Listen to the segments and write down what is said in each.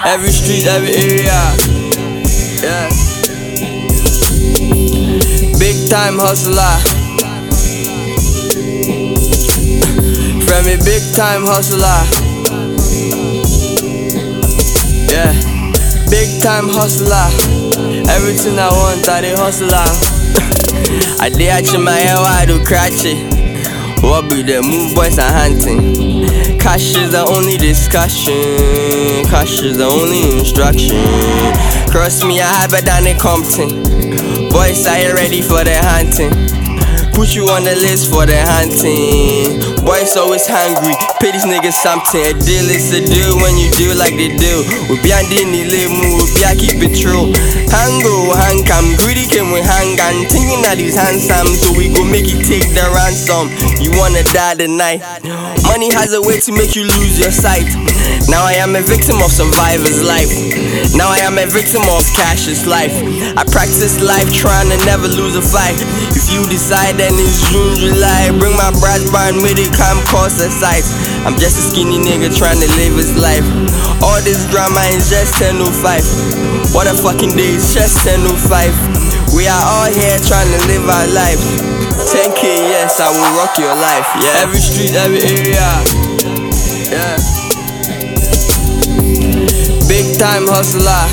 Every street, every area. Yeah. Big time hustler. From a big time hustler. Yeah. Big time hustler. Everything I want, I dey hustler. I dey at my hair, I do cratch it. What be the move, boys are hunting. Cash is the only discussion. Cash is the only instruction. Cross me, I have better than a Compton. Boys, are you ready for the hunting? Put you on the list for the hunting. Boys always hungry, pay these niggas something. A deal is a deal when you do like they do. We be on the limu, we be a keep it true. Hango, hankam, greedy came with hangan. Thinking that he's handsome, so we go make it take the ransom. You wanna die tonight? Money has a way to make you lose your sight. Now I am a victim of survivor's life. Now I am a victim of cash's life. I practice life trying to never lose a fight. If you decide then it's June, July. Bring my brass band with it, come cause a sight. I'm just a skinny nigga trying to live his life. All this drama is just 10:05. What a fucking day, it's just 10:05. We are all here trying to live our life. 10K, yes, I will rock your life. Yeah. Every street, every area. Yeah. Big time hustler.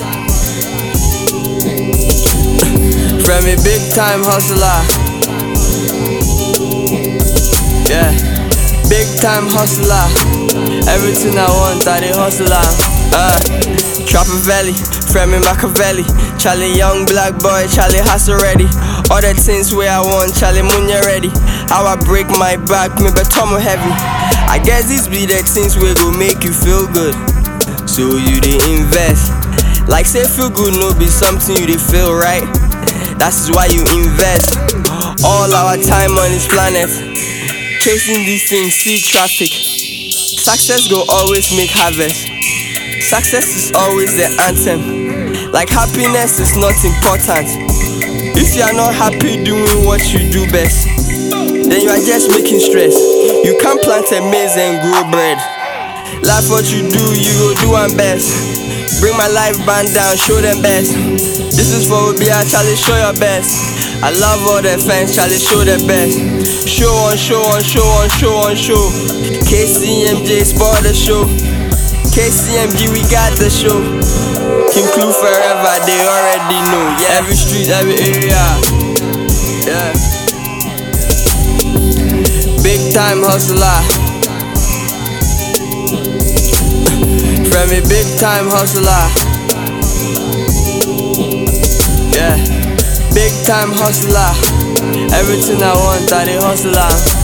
From a big time hustler. Yeah. Big time hustler. Everything I want, I dey hustler. Trapper Valley, from Machiavelli. Charlie young black boy, Charlie hustle ready. All the things where I want, Charlie Munya ready. How I break my back, me better heavy. I guess these be the things where go make you feel good. So you dey invest. Like say feel good no be something you dey feel right. That's why you invest. All our time on this planet, chasing these things, see traffic. Success go always make harvest. Success is always the anthem. Like happiness is not important. If you are not happy doing what you do best, then you are just making stress. You can't plant a maize and grow bread. Like what you do, you go do one best. Bring my life band down, show them best. This is for Obia, Charlie, show your best. I love all the fans, Charlie, show the best. Show on, show on, show on, show on, show. KCMJ, spot the show. KCMG, we got the show. Kim Clue forever, they already know. Yeah. Every street, every area. Yeah. Big time hustler. From a big time hustler. Yeah. Big time hustler. Everything I want, I dey hustler.